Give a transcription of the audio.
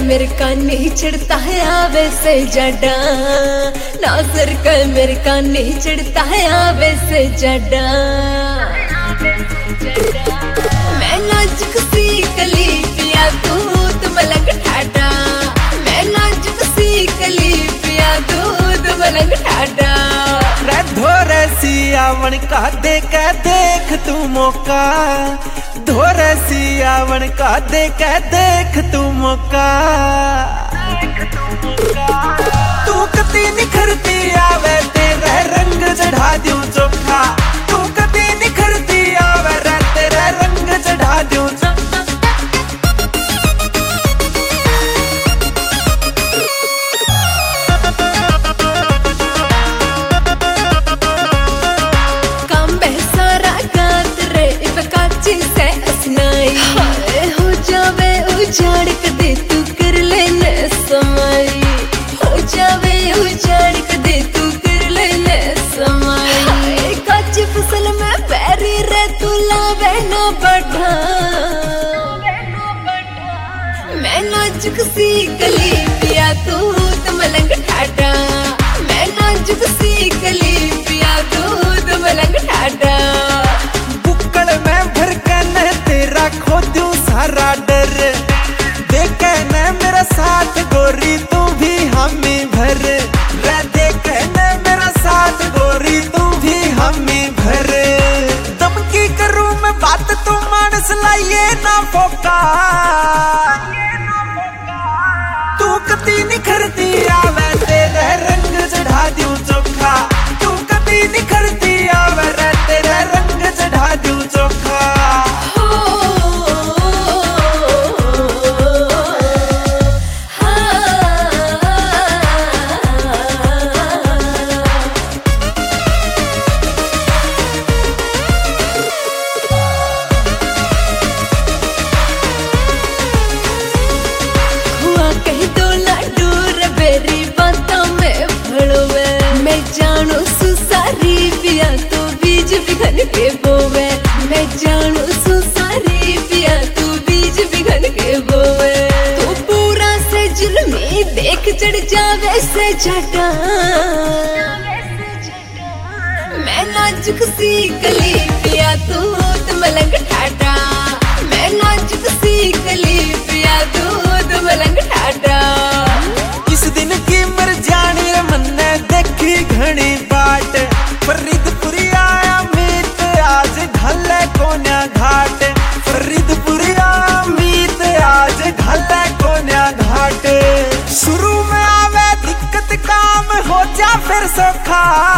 मेरे कानी चढ़ता है आवे से जड़ा, नाजर का मेरे कानी चढ़ता है आवे से जड़ा। मैं नाजुक सी कली पिया दूध मलंग ठाडा, मैं नाजुक सी कली पिया दूध मलंग ठाडा। धोरे सियावन का देख तू मौका, धोरे सियावन का देख तू मौका। तू कती निखरती आवे तेरे रंग चढ़ा दूं चोखा, तू कती निखरती आवे रे तेरे रंग चढ़ा दूं। हो जावे उजाड़ कदे तू कर लेने समाई, हो जावे उजाड़ कदे तू कर लेने समाई। कच्ची फसल में पैरी रे तू लावे ना बढ़ा, मैं नाजुक सी कली पिया दूध मलंग ठाडा, मैं नाजुक सी कली पिया दूध मलंग ठाडा। खोदूं सारा डर देखे न मेरा साथ गोरी तू भी हमी भर, रे देखे न मेरा साथ गोरी तू भी हमी भर। दम की करूं मैं बात तू मानस लाइए ना फोका, तू कती निखरती आवे तेरे रंग चढ़ा दूं चोखा, तू कती निखरती आवे रे तेरे रंग चढ़ा दूं चोखा। जानू सुसारी पिया तू बीज बिघन के बोवे, मैं जानू सुसारी पिया तू बीज बिघन के बोवे। तू पूरा से जुल्मी देख चढ़ जावे से जटा, मैं नाजुक सी कली पिया दूध मलंग ठाडा, मैं नाजुक सी कली पिया दूध मलंग ठाडा। इस दिन की मर जानी रे मन्ने देखी घनी बाट, फरीदपुरी आया मीत आज ढले कोन्या घाट, फरीदपुरी आया मीत आज ढले कोन्या घाट। शुरू में आवे दिक्कत काम हो जा फिर सौखा,